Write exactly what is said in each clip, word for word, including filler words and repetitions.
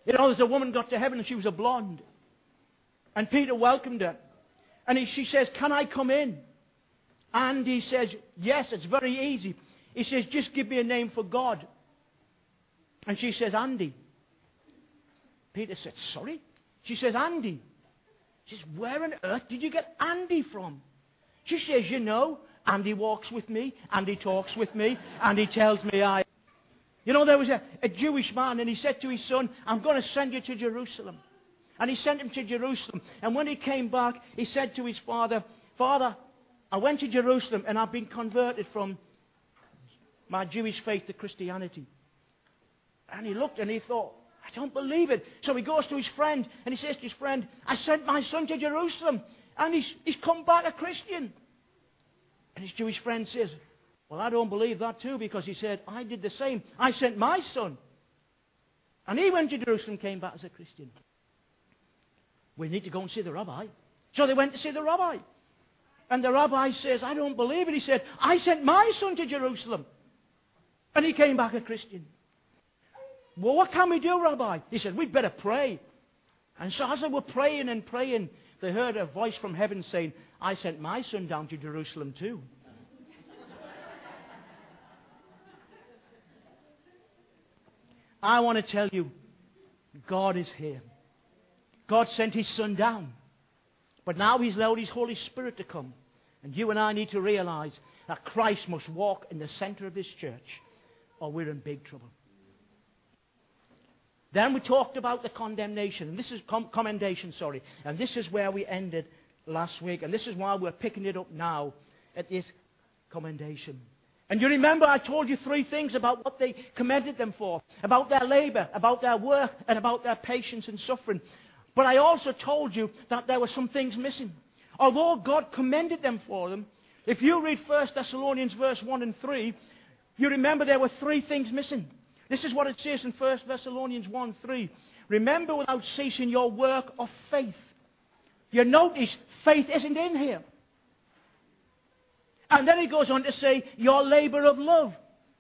You know, there's a woman got to heaven and she was a blonde. And Peter welcomed her. And he, she says, can I come in? And he says, yes, it's very easy. He says, just give me a name for God. And she says, Andy. Peter said, sorry? She says, Andy. She says, where on earth did you get Andy from? She says, you know, Andy walks with me, Andy talks with me, and he tells me I... You know, there was a, a Jewish man, and he said to his son, I'm going to send you to Jerusalem. And he sent him to Jerusalem. And when he came back, he said to his father, Father, I went to Jerusalem, and I've been converted from my Jewish faith to Christianity. And he looked and he thought, I don't believe it. So he goes to his friend, and he says to his friend, I sent my son to Jerusalem, and he's, he's come back a Christian. And his Jewish friend says, well, I don't believe that too, because he said, I did the same. I sent my son. And he went to Jerusalem, came back as a Christian. We need to go and see the rabbi. So they went to see the rabbi. And the rabbi says, I don't believe it. He said, I sent my son to Jerusalem. And he came back a Christian. Well, what can we do, Rabbi? He said, we'd better pray. And so as they were praying and praying, they heard a voice from heaven saying, I sent my son down to Jerusalem too. I want to tell you, God is here. God sent His Son down. But now He's allowed His Holy Spirit to come. And you and I need to realize that Christ must walk in the center of His church, or we're in big trouble. Then we talked about the condemnation. And this is com- commendation, sorry. And this is where we ended last week. And this is why we're picking it up now at this commendation. And you remember I told you three things about what they commended them for. About their labor, about their work, and about their patience and suffering. But I also told you that there were some things missing. Although God commended them for them, if you read First Thessalonians verse one and three, you remember there were three things missing. This is what it says in First Thessalonians one three. Remember without ceasing your work of faith. You notice faith isn't in here. And then he goes on to say, your labor of love.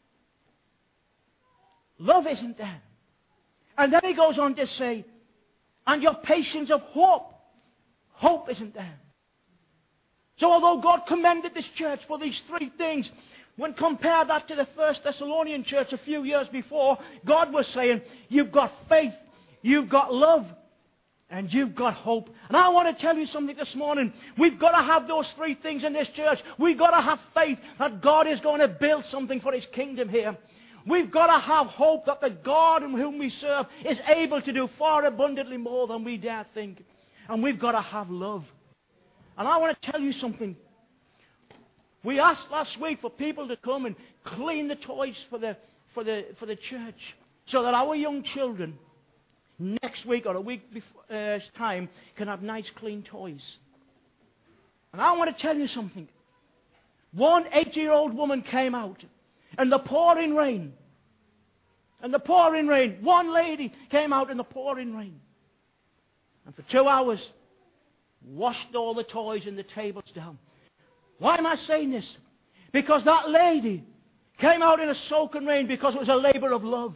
Love isn't there. And then he goes on to say, and your patience of hope. Hope isn't there. So although God commended this church for these three things, when compare that to the First Thessalonian church a few years before, God was saying, you've got faith, you've got love, and you've got hope. And I want to tell you something this morning. We've got to have those three things in this church. We've got to have faith that God is going to build something for His kingdom here. We've got to have hope that the God in whom we serve is able to do far abundantly more than we dare think. And we've got to have love. And I want to tell you something. We asked last week for people to come and clean the toys for the, for the, for the church, so that our young children next week or a week before, uh, time can have nice clean toys. And I want to tell you something. One eighty-year-old woman came out in the pouring rain. In the pouring rain. One lady came out in the pouring rain. And for two hours, washed all the toys and the tables down. Why am I saying this? Because that lady came out in a soaking rain because it was a labor of love.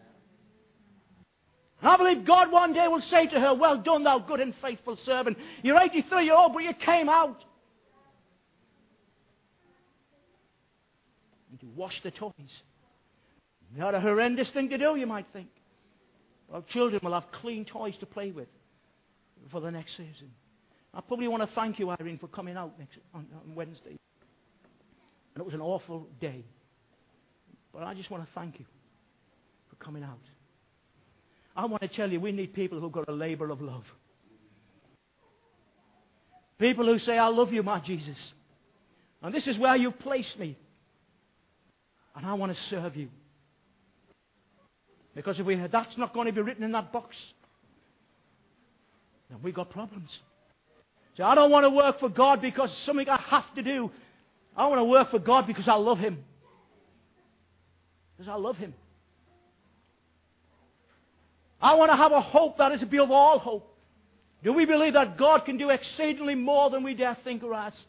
And I believe God one day will say to her, well done, thou good and faithful servant. You're eighty-three years old, but you came out. And you washed the toys. Not a horrendous thing to do, you might think. Well, children will have clean toys to play with for the next season. I probably want to thank you, Irene, for coming out next on, on Wednesday. And it was an awful day. But I just want to thank you for coming out. I want to tell you, we need people who've got a labor of love. People who say, I love you, my Jesus. And this is where you've placed me. And I want to serve you. Because if we, that's not going to be written in that box, then we've got problems. So I don't want to work for God because it's something I have to do. I want to work for God because I love Him. Because I love Him. I want to have a hope that is above all hope. Do we believe that God can do exceedingly more than we dare think or ask?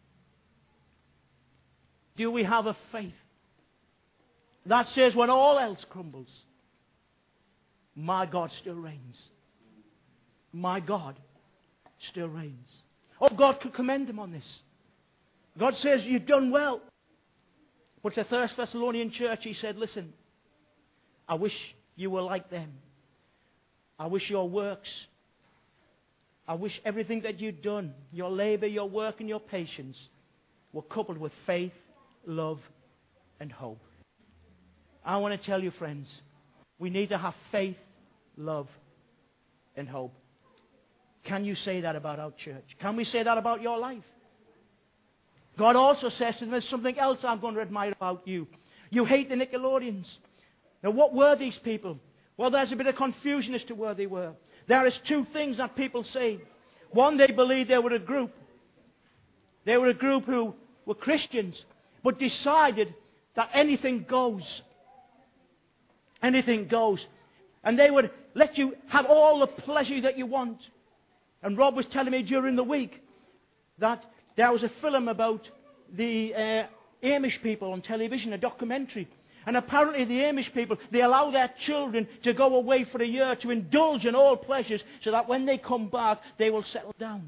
Do we have a faith that says when all else crumbles, my God still reigns. My God still reigns. Oh, God could commend him on this. God says, you've done well. But to the First Thessalonian church, he said, listen, I wish you were like them. I wish your works, I wish everything that you'd done, your labor, your work, and your patience, were coupled with faith, love, and hope. I want to tell you, friends, we need to have faith, love, and hope. Can you say that about our church? Can we say that about your life? God also says to them, there's something else I'm going to admire about you. You hate the Nicolaitans. Now, what were these people? Well, there's a bit of confusion as to where they were. There is two things that people say. One, they believed they were a group. They were a group who were Christians, but decided that anything goes. Anything goes. And they would let you have all the pleasure that you want. And Rob was telling me during the week that there was a film about the uh, Amish people on television, a documentary. And apparently the Amish people, they allow their children to go away for a year to indulge in all pleasures so that when they come back, they will settle down.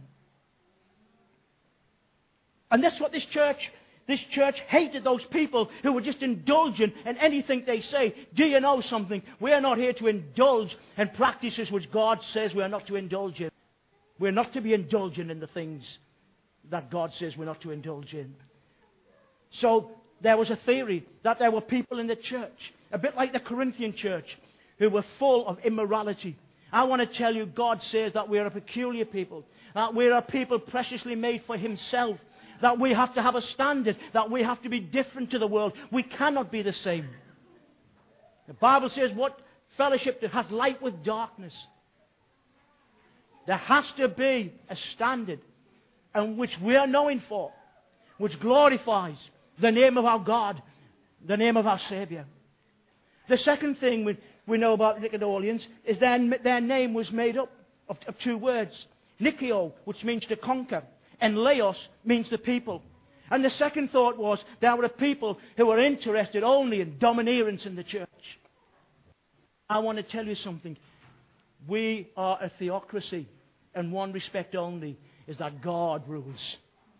And that's what this church, this church hated, those people who were just indulging in anything they say. Do you know something? We are not here to indulge in practices which God says we are not to indulge in. We're not to be indulgent in the things that God says we're not to indulge in. So there was a theory that there were people in the church, a bit like the Corinthian church, who were full of immorality. I want to tell you, God says that we are a peculiar people, that we are a people preciously made for Himself, that we have to have a standard, that we have to be different to the world. We cannot be the same. The Bible says, what fellowship has light with darkness? There has to be a standard, and which we are known for, which glorifies the name of our God, the name of our Savior. The second thing we, we know about the Nicolaitans is their, their name was made up of, of two words. Nikio, which means to conquer, and Laos means the people. And the second thought was there were people who were interested only in domineerance in the church. I want to tell you something. We are a theocracy, in one respect only, is that God rules.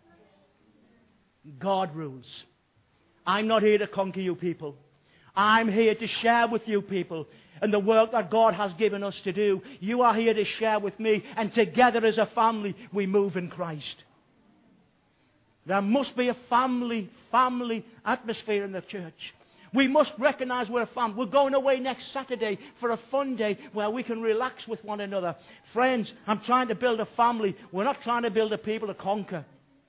God rules. I'm not here to conquer you people. I'm here to share with you people and the work that God has given us to do. You are here to share with me, and together as a family we move in Christ. There must be a family, family atmosphere in the church. We must recognize we're a family. We're going away next Saturday for a fun day where we can relax with one another. Friends, I'm trying to build a family. We're not trying to build a people to conquer.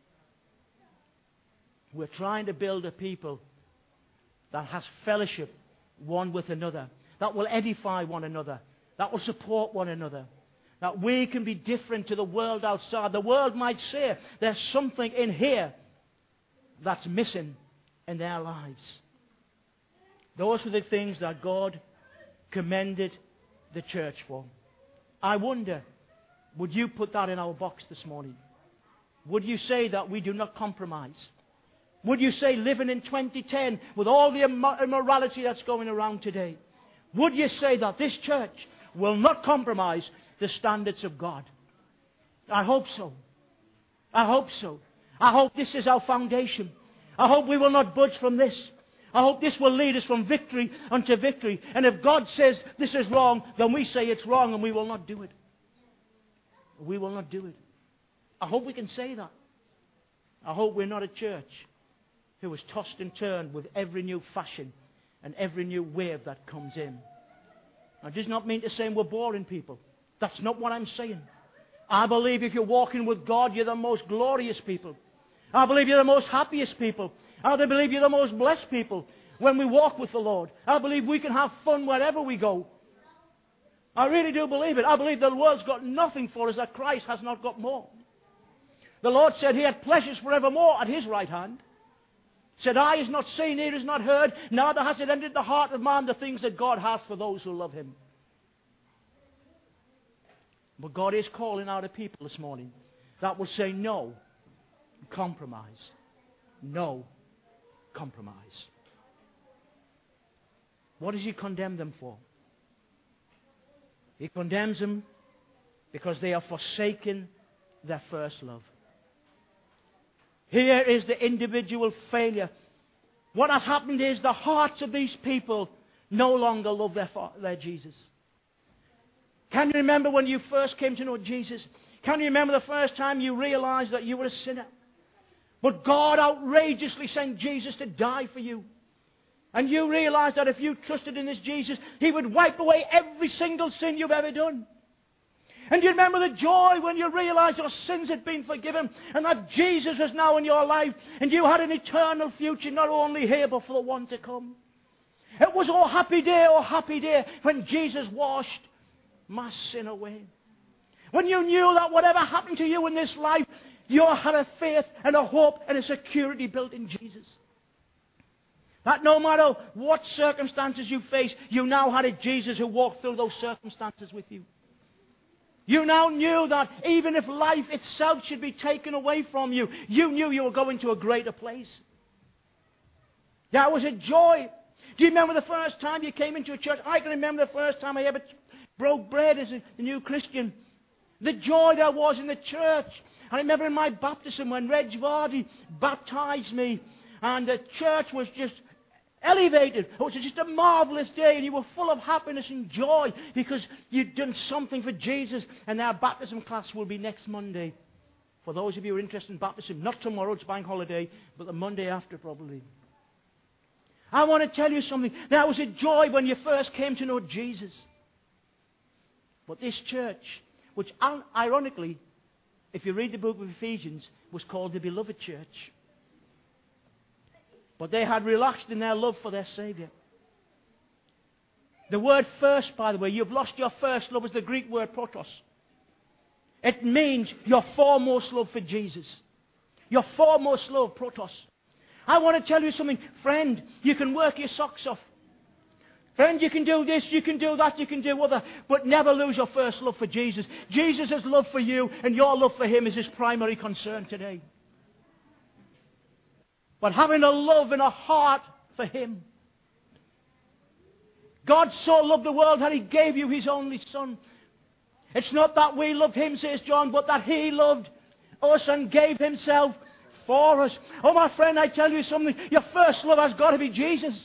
We're trying to build a people that has fellowship one with another, that will edify one another, that will support one another, that we can be different to the world outside. The world might say there's something in here that's missing in their lives. Those were the things that God commended the church for. I wonder, would you put that in our box this morning? Would you say that we do not compromise? Would you say, living in twenty ten with all the immorality that's going around today, would you say that this church will not compromise the standards of God? I hope so. I hope so. I hope this is our foundation. I hope we will not budge from this. I hope this will lead us from victory unto victory. And if God says this is wrong, then we say it's wrong and we will not do it. We will not do it. I hope we can say that. I hope we're not a church who is tossed and turned with every new fashion and every new wave that comes in. Now, it does not mean to say we're boring people. That's not what I'm saying. I believe if you're walking with God, you're the most glorious people. I believe you're the most happiest people. I believe you're the most blessed people when we walk with the Lord. I believe we can have fun wherever we go. I really do believe it. I believe the world's got nothing for us that Christ has not got more. The Lord said He had pleasures forevermore at His right hand. Said, eye is not seen, ear is not heard, neither has it entered the heart of man the things that God has for those who love Him. But God is calling out a people this morning that will say no compromise. No compromise. What does He condemn them for? He condemns them because they have forsaken their first love. Here is the individual failure. What has happened is the hearts of these people no longer love their, their Jesus. Can you remember when you first came to know Jesus? Can you remember the first time you realized that you were a sinner? But God outrageously sent Jesus to die for you. And you realized that if you trusted in this Jesus, He would wipe away every single sin you've ever done. And you remember the joy when you realized your sins had been forgiven and that Jesus was now in your life and you had an eternal future, not only here but for the one to come. It was oh happy day, oh happy day when Jesus washed my sin away. When you knew that whatever happened to you in this life, you had a faith and a hope and a security built in Jesus. That no matter what circumstances you face, you now had a Jesus who walked through those circumstances with you. You now knew that even if life itself should be taken away from you, you knew you were going to a greater place. That was a joy. Do you remember the first time you came into a church? I can remember the first time I ever broke bread as a new Christian. The joy there was in the church. I remember in my baptism when Reg Vardy baptized me and the church was just elevated. It was just a marvelous day and you were full of happiness and joy because you'd done something for Jesus. And our baptism class will be next Monday. For those of you who are interested in baptism, not tomorrow, it's bank holiday, but the Monday after probably. I want to tell you something. There was a joy when you first came to know Jesus. But this church, which ironically, if you read the book of Ephesians, was called the Beloved Church. But they had relaxed in their love for their Savior. The word first, by the way, you've lost your first love, is the Greek word protos. It means your foremost love for Jesus. Your foremost love, protos. I want to tell you something. Friend, you can work your socks off. Friend, you can do this, you can do that, you can do other, but never lose your first love for Jesus. Jesus' love for you and your love for Him is His primary concern today. But having a love and a heart for Him. God so loved the world that He gave you His only Son. It's not that we love Him, says John, but that He loved us and gave Himself for us. Oh, my friend, I tell you something. Your first love has got to be Jesus.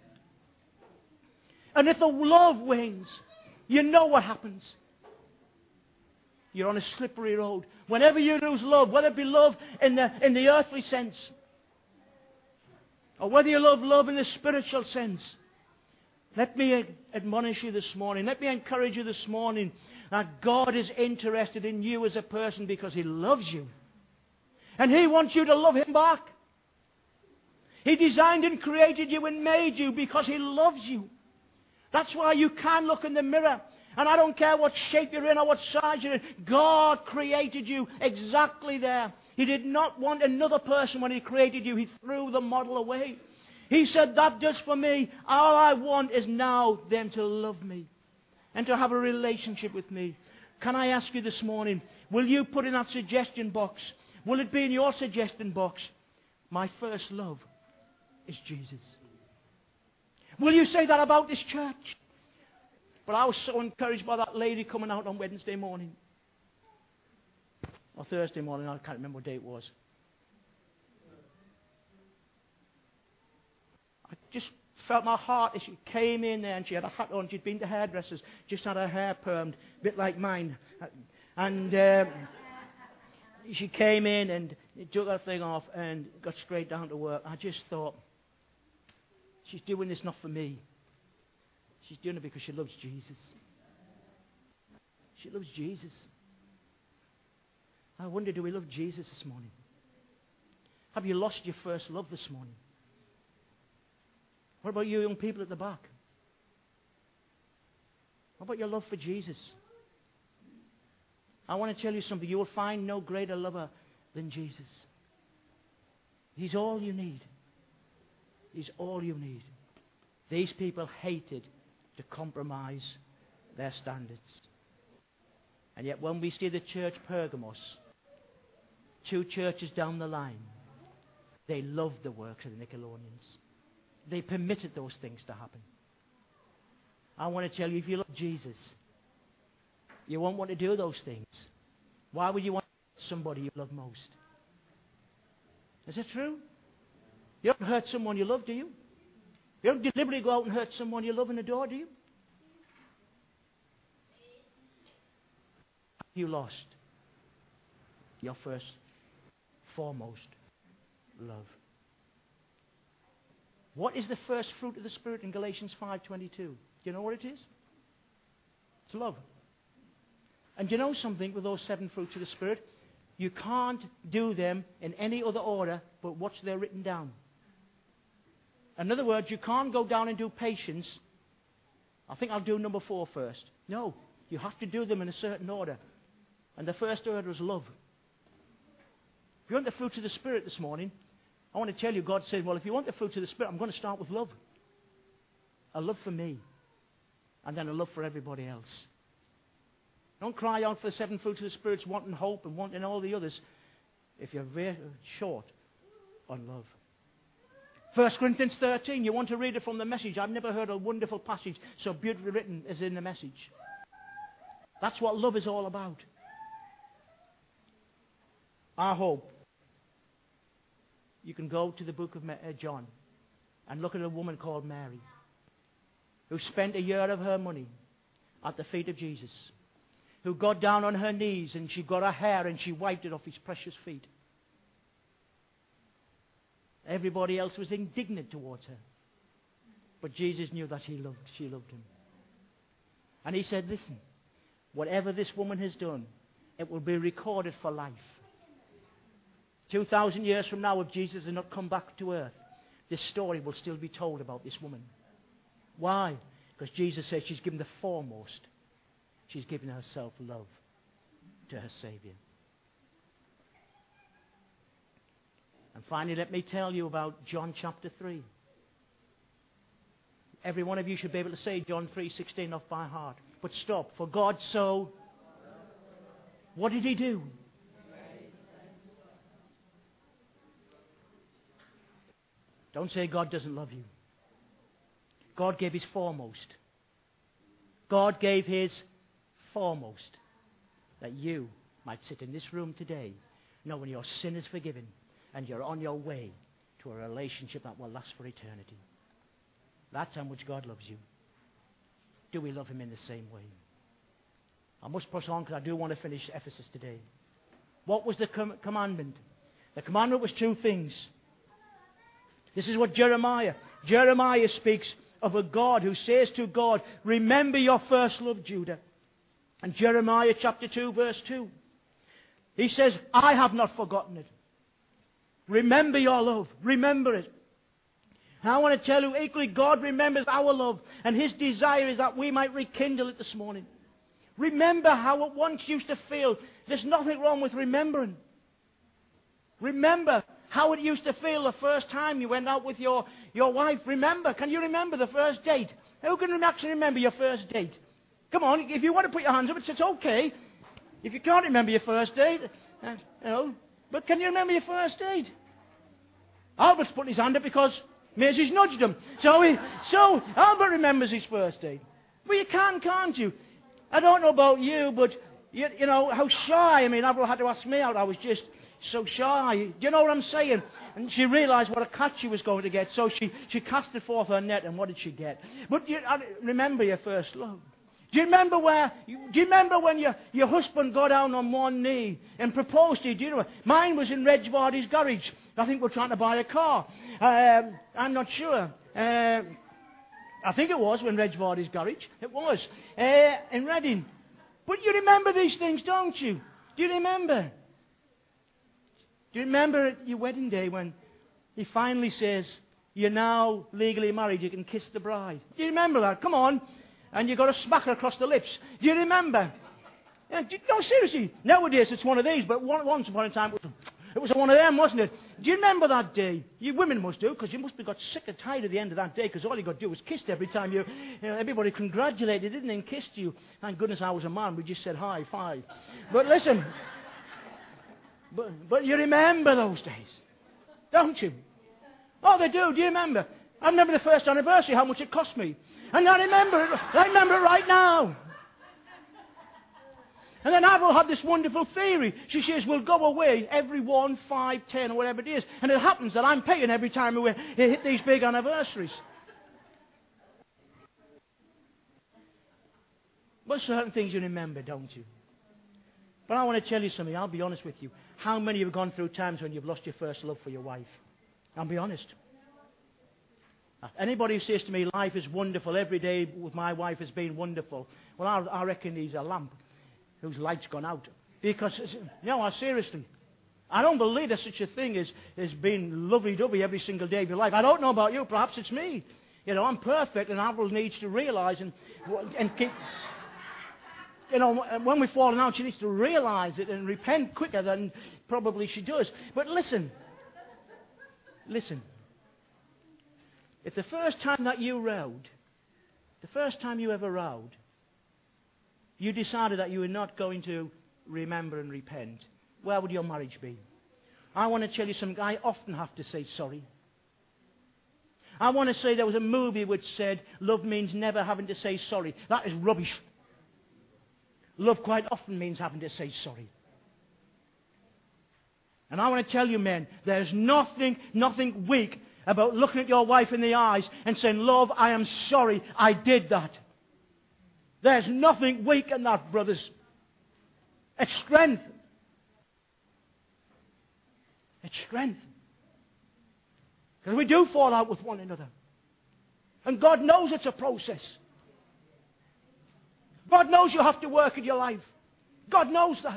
And if the love wanes, you know what happens. You're on a slippery road. Whenever you lose love, whether it be love in the, in the earthly sense, or whether you love love in the spiritual sense, let me admonish you this morning. Let me encourage you this morning that God is interested in you as a person because He loves you. And He wants you to love Him back. He designed and created you and made you because He loves you. That's why you can look in the mirror. And I don't care what shape you're in or what size you're in. God created you exactly there. He did not want another person when He created you. He threw the model away. He said, that does for me. All I want is now them to love me and to have a relationship with me. Can I ask you this morning, will you put in that suggestion box? Will it be in your suggestion box? My first love is Jesus. Will you say that about this church? But I was so encouraged by that lady coming out on Wednesday morning. Or Thursday morning, I can't remember what day it was. I just felt my heart as she came in there and she had a hat on. She'd been to hairdressers, just had her hair permed, a bit like mine. And um, she came in and took her thing off and got straight down to work. I just thought, she's doing this not for me. She's doing it because she loves Jesus. She loves Jesus. I wonder, do we love Jesus this morning? Have you lost your first love this morning? What about you young people at the back? What about your love for Jesus? I want to tell you something. You will find no greater lover than Jesus. He's all you need. He's all you need. These people hated to compromise their standards. And yet when we see the church Pergamos, two churches down the line, they loved the works of the Nicolaitans. They permitted those things to happen. I want to tell you, if you love Jesus, You won't want to do those things. Why would you want to hurt somebody you love most? Is it true? You don't hurt someone you love, do you? You don't deliberately go out and hurt someone you love and adore, do you? You lost your first, foremost love. What is the first fruit of the Spirit in Galatians five twenty-two? Do you know what it is? It's love. And do you know something with those seven fruits of the Spirit? You can't do them in any other order but what's there written down. In other words, you can't go down and do patience. I think I'll do number four first. No, you have to do them in a certain order. And the first order is love. If you want the fruits of the Spirit this morning, I want to tell you, God says, well, if you want the fruits of the Spirit, I'm going to start with love. A love for me. And then a love for everybody else. Don't cry out for the seven fruits of the Spirit, wanting hope and wanting all the others, if you're very short on love. First Corinthians thirteen, you want to read it from the Message. I've never heard a wonderful passage so beautifully written as in the Message. That's what love is all about. I hope you can go to the book of John and look at a woman called Mary who spent a year of her money at the feet of Jesus, who got down on her knees and she got her hair and she wiped it off his precious feet. Everybody else was indignant towards her. But Jesus knew that he loved, she loved him. And he said, listen, whatever this woman has done, it will be recorded for life. Two thousand years from now, if Jesus has not come back to earth, this story will still be told about this woman. Why? Because Jesus says she's given the foremost. She's given herself love to her Savior. And finally, let me tell you about John chapter three. Every one of you should be able to say John three sixteen off by heart. But stop. For God so... What did he do? Don't say God doesn't love you. God gave his foremost. God gave his foremost. That you might sit in this room today knowing your sin is forgiven and you're on your way to a relationship that will last for eternity. That's how much God loves you. Do we love him in the same way? I must push on because I do want to finish Ephesus today. What was the com- commandment? The commandment was two things. This is what Jeremiah, Jeremiah speaks of a God who says to God, remember your first love, Judah. And Jeremiah chapter two, verse two. He says, I have not forgotten it. Remember your love. Remember it. And I want to tell you, equally, God remembers our love. And his desire is that we might rekindle it this morning. Remember how it once used to feel. There's nothing wrong with remembering. Remember how it used to feel the first time you went out with your, your wife. Remember. Can you remember the first date? Who can actually remember your first date? Come on, if you want to put your hands up, it's okay. If you can't remember your first date, uh, you know, but can you remember your first date? Albert's put his hand up because Maisie's nudged him. So, he, so Albert remembers his first date. Well, you can, can't you? I don't know about you, but you, you know how shy. I mean, Avril had to ask me out. I was just so shy. Do you know what I'm saying? And she realized what a catch she was going to get, so she, she casted forth her net, and what did she get? But you, I remember your first love. Do you remember where? Do you remember when your, your husband got down on one knee and proposed to you? Do you know? Mine was in Reg Vardy's garage. I think we're trying to buy a car. Um, I'm not sure. Uh, I think it was when Reg Vardy's garage. It was uh, in Reading. But you remember these things, don't you? Do you remember? Do you remember your wedding day when he finally says, "You're now legally married. You can kiss the bride." Do you remember that? Come on. And you got to smack her across the lips. Do you remember? Yeah, do, no, seriously. Nowadays it's one of these, but one, once upon a time it was, it was one of them, wasn't it? Do you remember that day? You women must do, because you must have got sick and tired at the end of that day, because all you got to do was kissed every time you, you know, everybody congratulated, didn't they, and kissed you. Thank goodness I was a man. We just said high five. But listen, but, but you remember those days, don't you? Oh, they do. Do you remember? I remember the first anniversary, how much it cost me. And I remember it, I remember it right now. And then Avril had this wonderful theory. She says, we'll go away every one, five, ten, or whatever it is. And it happens that I'm paying every time we hit these big anniversaries. But certain things you remember, don't you? But I want to tell you something. I'll be honest with you. How many of you have gone through times when you've lost your first love for your wife? I'll be honest. Anybody who says to me, life is wonderful, every day with my wife has been wonderful, well, I, I reckon he's a lamp whose light's gone out. Because, no, seriously, I don't believe there's such a thing as, as being lovey-dovey every single day of your life. I don't know about you, perhaps it's me. You know, I'm perfect, and Avril needs to realize and, and keep... You know, when we've fallen out, she needs to realize it and repent quicker than probably she does. But listen, listen. If the first time that you rowed, the first time you ever rowed, you decided that you were not going to remember and repent, where would your marriage be? I want to tell you something. I often have to say sorry. I want to say there was a movie which said, love means never having to say sorry. That is rubbish. Love quite often means having to say sorry. And I want to tell you, men, there's nothing, nothing weak about looking at your wife in the eyes and saying, love, I am sorry I did that. There's nothing weak in that, brothers. It's strength. It's strength. Because we do fall out with one another. And God knows it's a process. God knows you have to work in your life. God knows that.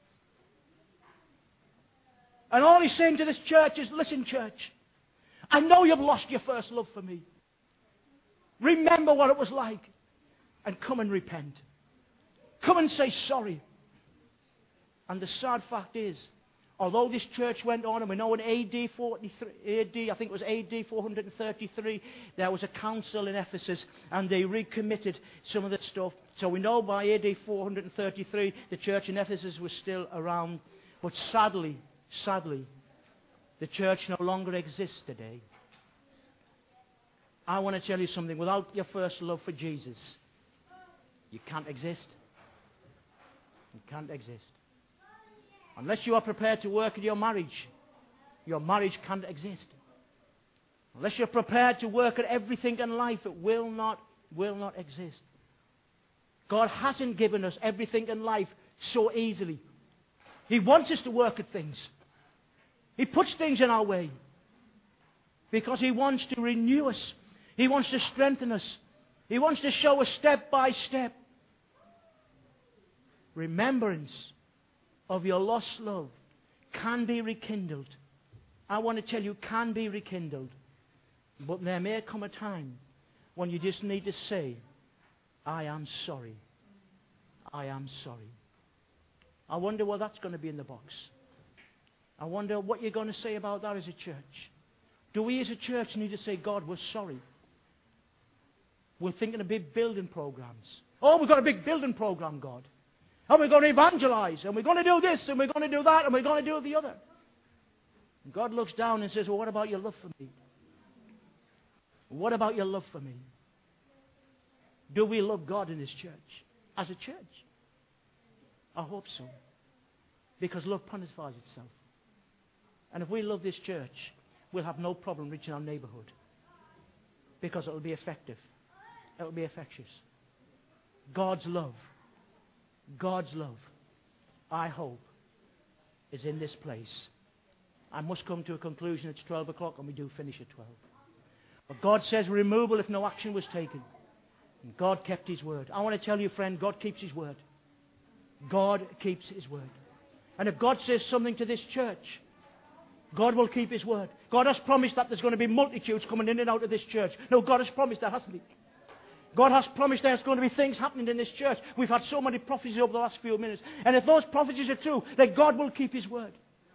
And all He's saying to this church is, listen, church, I know you've lost your first love for me. Remember what it was like. And come and repent. Come and say sorry. And the sad fact is, although this church went on, and we know in A D forty-three, A D, I think it was A D four thirty-three, there was a council in Ephesus, and they recommitted some of that stuff. So we know by A D four thirty-three, the church in Ephesus was still around. But sadly, sadly, the church no longer exists today. I want to tell you something. Without your first love for Jesus, you can't exist. You can't exist. Unless you are prepared to work in your marriage, your marriage can't exist. Unless you're prepared to work at everything in life, it will not, will not exist. God hasn't given us everything in life so easily. He wants us to work at things. He puts things in our way because He wants to renew us. He wants to strengthen us. He wants to show us step by step. Remembrance of your lost love can be rekindled. I want to tell you, can be rekindled. But there may come a time when you just need to say, I am sorry. I am sorry. I wonder what that's going to be in the box. I wonder what you're going to say about that as a church. Do we as a church need to say, God, we're sorry? We're thinking of big building programs. Oh, we've got a big building program, God. And we're going to evangelize, and we're going to do this, and we're going to do that, and we're going to do the other. And God looks down and says, well, what about your love for me? What about your love for me? Do we love God in this church? As a church? I hope so. Because love purifies itself. And if we love this church, we'll have no problem reaching our neighborhood. Because it will be effective. It will be infectious. God's love. God's love, I hope, is in this place. I must come to a conclusion. It's twelve o'clock and we do finish at twelve. But God says removal if no action was taken. And God kept His word. I want to tell you, friend, God keeps His word. God keeps His word. And if God says something to this church, God will keep His word. God has promised that there's going to be multitudes coming in and out of this church. No, God has promised that, hasn't He? God has promised there's going to be things happening in this church. We've had so many prophecies over the last few minutes. And if those prophecies are true, then God will keep His word.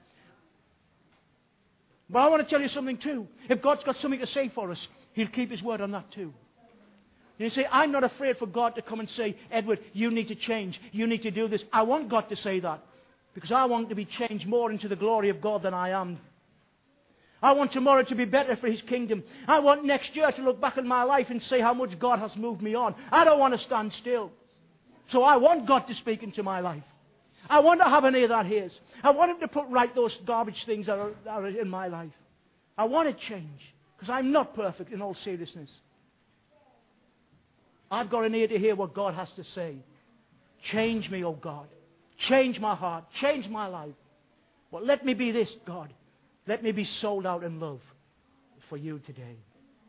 But I want to tell you something too. If God's got something to say for us, He'll keep His word on that too. You see, I'm not afraid for God to come and say, Edward, you need to change. You need to do this. I want God to say that. Because I want to be changed more into the glory of God than I am. I want tomorrow to be better for His kingdom. I want next year to look back in my life and say how much God has moved me on. I don't want to stand still. So I want God to speak into my life. I want to have an ear that hears. I want Him to put right those garbage things that are, that are in my life. I want to change, because I'm not perfect in all seriousness. I've got an ear to hear what God has to say. Change me, oh God. Change my heart. Change my life. Well, let me be this, God. Let me be sold out in love for you today.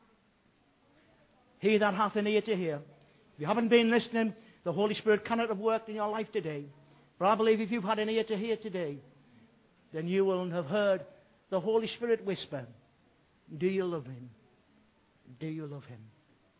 He that hath an ear to hear. If you haven't been listening, the Holy Spirit cannot have worked in your life today. But I believe if you've had an ear to hear today, then you will have heard the Holy Spirit whisper, do you love Him? Do you love Him?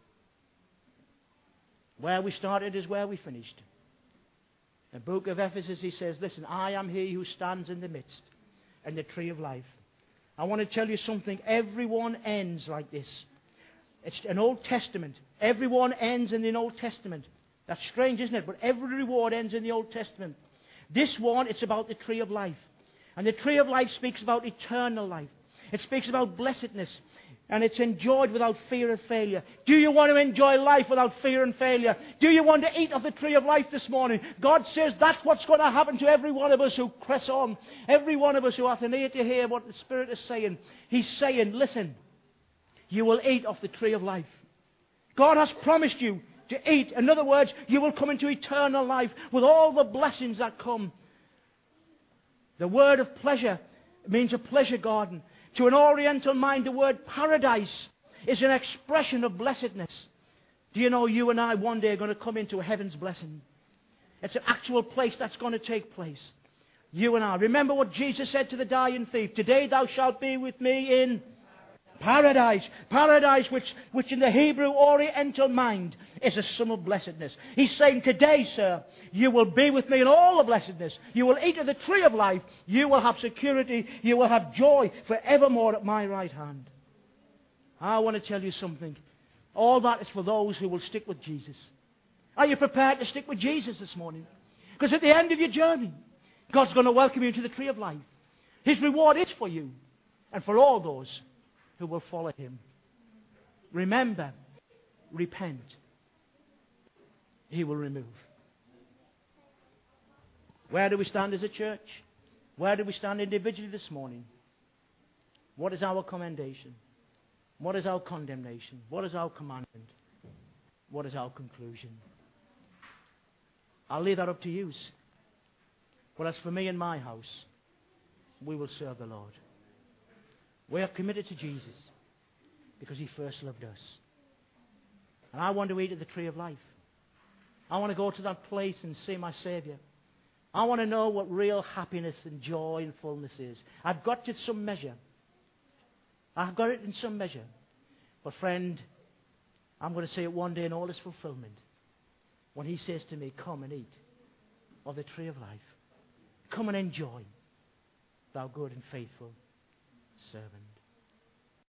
Where we started is where we finished. In the book of Ephesus, he says, listen, I am He who stands in the midst and the tree of life. I want to tell you something. Everyone ends like this. It's an Old Testament. Everyone ends in the Old Testament. That's strange, isn't it? But every reward ends in the Old Testament. This one, it's about the tree of life. And the tree of life speaks about eternal life. It speaks about blessedness. And it's enjoyed without fear of failure. Do you want to enjoy life without fear and failure? Do you want to eat of the tree of life this morning? God says that's what's going to happen to every one of us who press on. Every one of us who hath an ear to hear what the Spirit is saying. He's saying, listen, you will eat of the tree of life. God has promised you to eat. In other words, you will come into eternal life with all the blessings that come. The word of pleasure means a pleasure garden. To an oriental mind, the word paradise is an expression of blessedness. Do you know you and I one day are going to come into heaven's blessing? It's an actual place that's going to take place. You and I. Remember what Jesus said to the dying thief. Today thou shalt be with me in paradise. Paradise which, which in the Hebrew oriental mind is a sum of blessedness. He's saying today, sir, you will be with me in all the blessedness. You will eat of the tree of life. You will have security. You will have joy forevermore at my right hand. I want to tell you something. All that is for those who will stick with Jesus. Are you prepared to stick with Jesus this morning? Because at the end of your journey, God's going to welcome you into the tree of life. His reward is for you and for all those who will follow Him. Remember, repent. He will remove. Where do we stand as a church? Where do we stand individually this morning? What is our commendation? What is our condemnation? What is our commandment? What is our conclusion? I'll leave that up to you. But as for me and my house, we will serve the Lord. We are committed to Jesus because He first loved us. And I want to eat of the tree of life. I want to go to that place and see my Savior. I want to know what real happiness and joy and fullness is. I've got it in some measure. I've got it in some measure. But friend, I'm going to see it one day in all its fulfillment. When He says to me, come and eat of the tree of life. Come and enjoy, thou good and faithful servant.